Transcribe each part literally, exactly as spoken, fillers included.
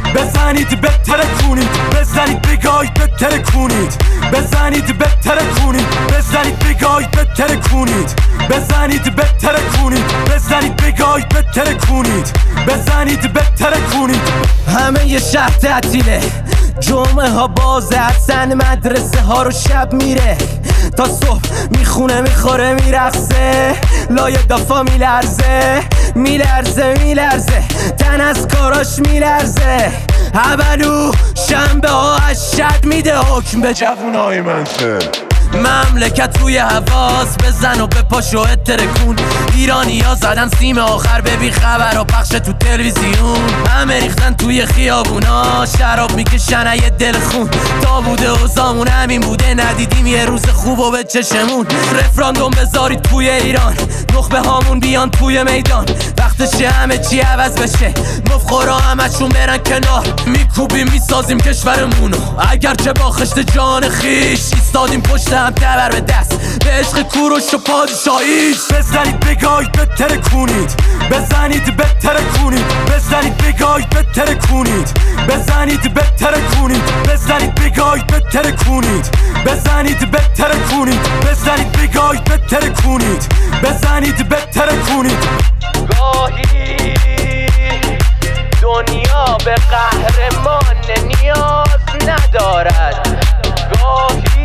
بزنید بهتره کنید، بزنید بگاید بهتره کنید، بزنید بهتره کنید، بزنید بگاید بهتره کنید، بزنید بهتره کنید، بزنید بگاید بهتره کنید، بزنید بهتره کنید. همه یه شهر تعطیله، جمعه ها بازه، حسن مدرسه ها رو شب میره تا صبح، میخونه میخوره میرقصه، لای دافا میلرزه میلرزه میلرزه، تن از کاراش میلرزه. اولو شنبه ها از شد میده حکم به جوونای منزل، مملکت روی حواس، بزن و بپاش و اترکون. ایرانی ها زدن سیم آخر به بی خبر و پخش تو تلویزیون، همه ریختن توی خیابونا، شراب میکشن یه دل خون. تا بوده و زامون همین بوده، ندیدیم یه روز خوب و به چشمون. رفراندوم بذارید توی ایران، نخبه هامون بیان توی میدان، وقتشه همه چی عوض بشه، مفخورا همشون برن کنار. میکوبیم میسازیم کشورمونو، اگرچه با خشت جان خیش ایستادیم پشت هم تبر به دست، به عشق کوروش و پادشاهیش. بزنید بگاید بهتره کنید، بزنید بهتره کنید، بزنید بگاید بهتره کنید، بزنید بهتره کنید، بزنید بگاید بهتره کنید، بزنید بهتره کنید، بزنید بگاید بهتره کنید، بزنید بهتره کنید. گاهی دنیا به قهرمان نیاز ندارد، گاهی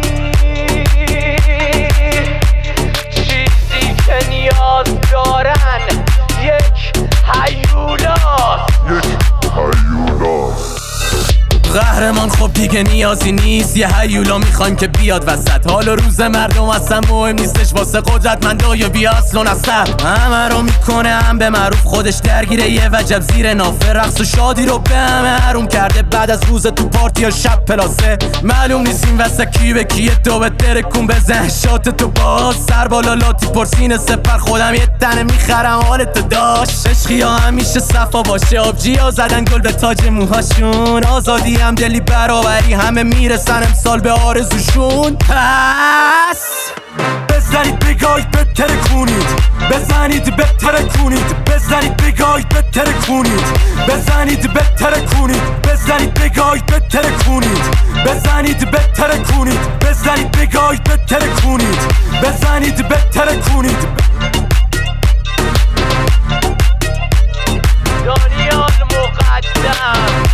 چیزی که نیاز دارن یک هیولاست، یک هیولاست. قهرمان خب دیگه نیازی نیست، یه هیولا میخوایم که بیاد وسط. حال و روز مردم اصلا مهم نیستش، واسه قدرتمندا یا بی اصل و نسب. همه رو میکنه هم به معروف، خودش درگیره یه وجب زیر نافه، رقص و شادی رو به همه حروم کرده. بعد از روز تو پارتی یا شب پلاسه، معلوم نیست این وسط کی به کیه. تو بهتره کن بزن شات تو باز، سر بالا لاتی پرسین سپر، خودم یه تنه میخرم حالت داشت. عشقی ها همیشه صفا باشه، آبجی ها زدن گل به تاج موهاشون. آزادی هم دلی برابری، همه میرسن امسال به آرزوشون. پس بزنید بگاید بهتره کنید، بزنید بهتره کنید، بزنید بگاید بهتره کنید، بزنید بهتره کنید، بزنید بگاید بهتره کنید، بزنید بهتره کنید، بزنید بگاید بهتره کنید، بزنید بهتره کنید. دانیال مقدم